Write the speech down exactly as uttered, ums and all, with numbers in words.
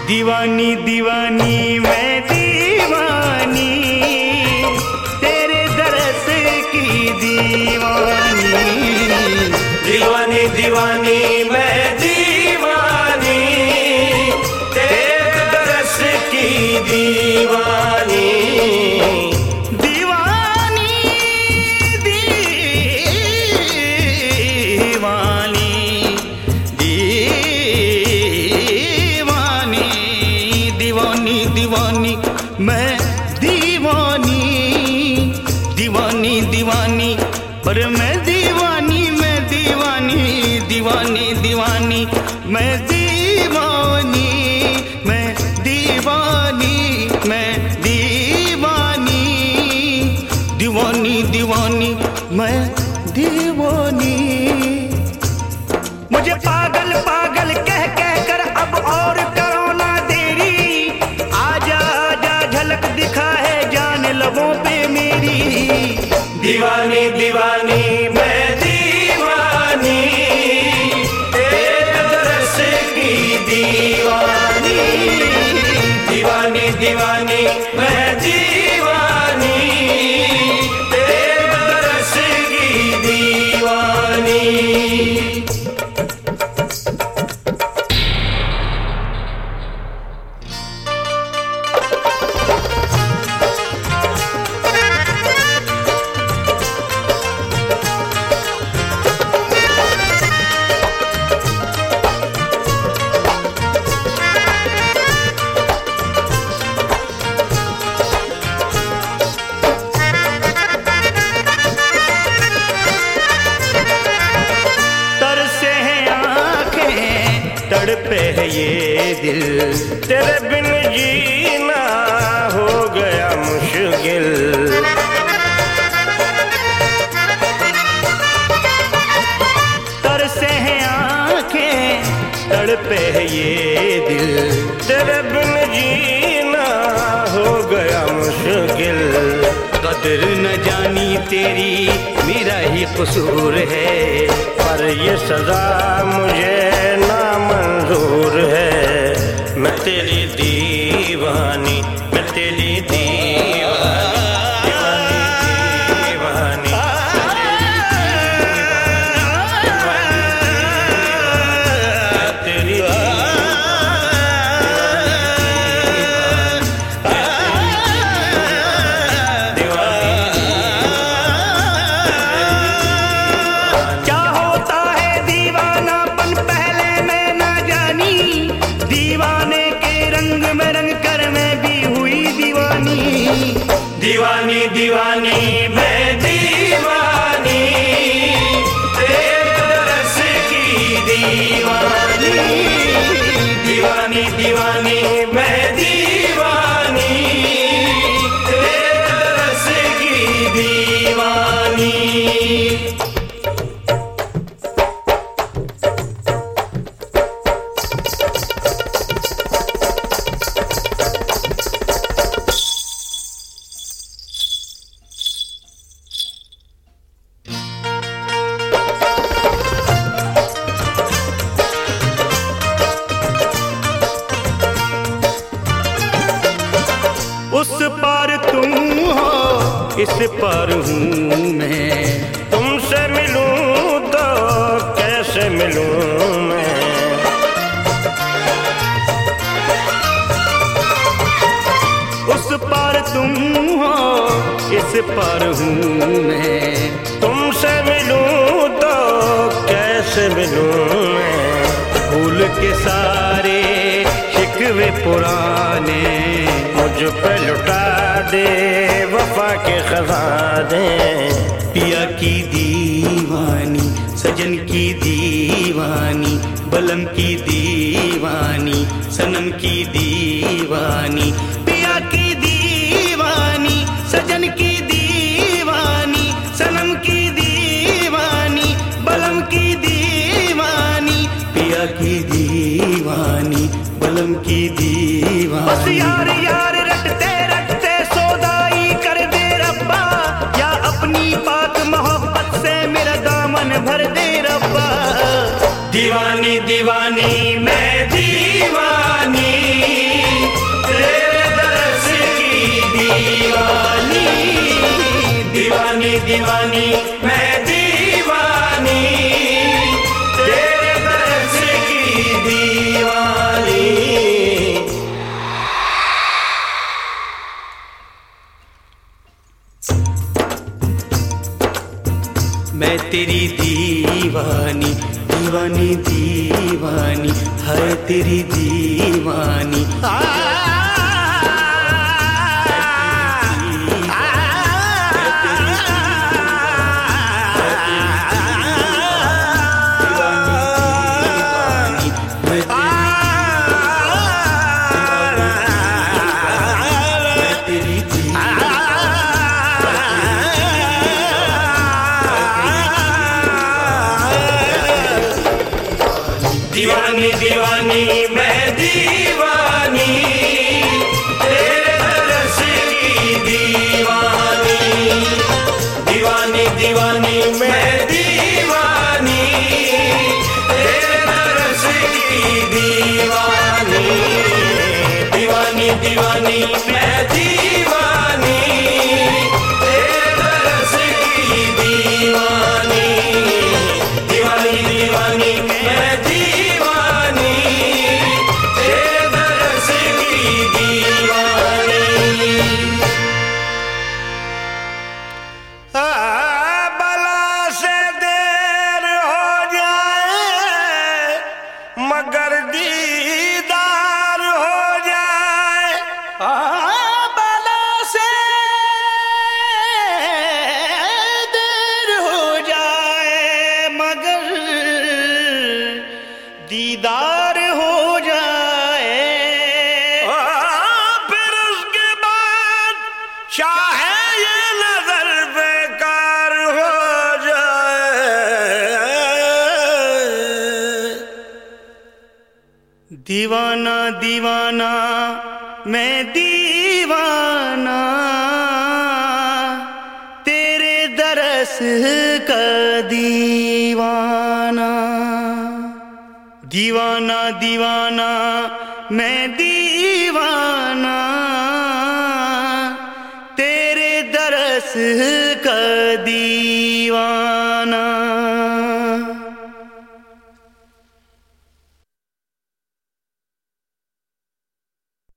दीवानी दीवानी मैं दीवानी, तेरे दरस की दीवानी। दीवानी दीवानी मैं दीवानी, तेरे दरस की दीवानी। दीवानी दीवानी दीवानी दीवानी दीवानी मैं दीवानी, दीवानी दीवानी पर मैं दीवानी, मैं दीवानी दीवानी दीवानी मैं दीवानी, मैं दीवानी मैं दीवानी, दीवानी दीवानी मैं दीवानी। मुझे पागल पागल कह कह कर अब और करो ना देरी, आजा आजा झलक दिखा है जान लबों पे मेरी। दीवानी दीवानी मैं दीवानी, तेरे दरस की दीवानी। दीवानी दीवानी मैं दीवानी, तेरे दरस की दीवानी। तड़पे है ये दिल, तेरे बिन जीना हो गया मुश्किल। तरसे हैं आंखें, तड़पे है ये दिल, तेरे बिन जीना हो गया मुश्किल। कदर न जानी तेरी मेरा ही कसूर है, पर ये सजा मुझे नामंजूर है। मैं तेरी दीवानी, मैं तेरी दीवानी, दीवानी दीवानी, तेरी दीवानी दीवानी मैं दीवानी, तेरे दरस की दीवानी। दीवानी दीवानी मैं दीवानी, तेरे दरस की दीवानी। उस पार तुम हो, इस पार हूँ मैं। तुमसे मिलूं तो कैसे मिलूं मैं। उस पार तुम हो, इस पार हूँ मैं। तुमसे मिलूं तो कैसे मिलूं मैं। भूल के सारे शिकवे पुराने मुझ पे लुटा दे वफा के खजाने। पिया की दीवानी, सजन की दीवानी, बलम की दीवानी, सनम की दीवानी। पिया की दीवानी, सजन की दीवानी, सनम की दीवानी, बलम की दीवानी। पिया की दीवानी, बलम की दीवानी। बस यार यार रटते रटते सौदाई कर दे रब्बा, या अपनी पाक मोहब्बत से मेरा दामन भर दे रब्बा। दीवानी दीवानी मैं दीवानी, दीवानी दीवानी मैं दीवानी तेरे दर्श की दीवानी। मैं तेरी दीवानी दीवानी दीवानी है तेरी दीवानी। दीवानी दीवानी मैं दीवानी तेरे दर्श की दीवानी। दीवानी दीवानी मैं दीवानी तेरे दर्श की दीवानी। दीवानी दीवानी मैं दीवानी तेरे दर्श की दीवानी। दीवानी दीवानी मैं दीवानी तेरे दर्श की दीवानी। बला से देर हो जाए मगर दीदार हो जाए। बला से देर हो जाए मगर दीदार हो जाए। फिर उसके बाद चाहे ये नजर बेकार हो जाए। दीवाना दीवाना मैं दीवाना तेरे दरस का दीवाना। दीवाना दीवाना मैं दीवाना तेरे दरस का दीवाना।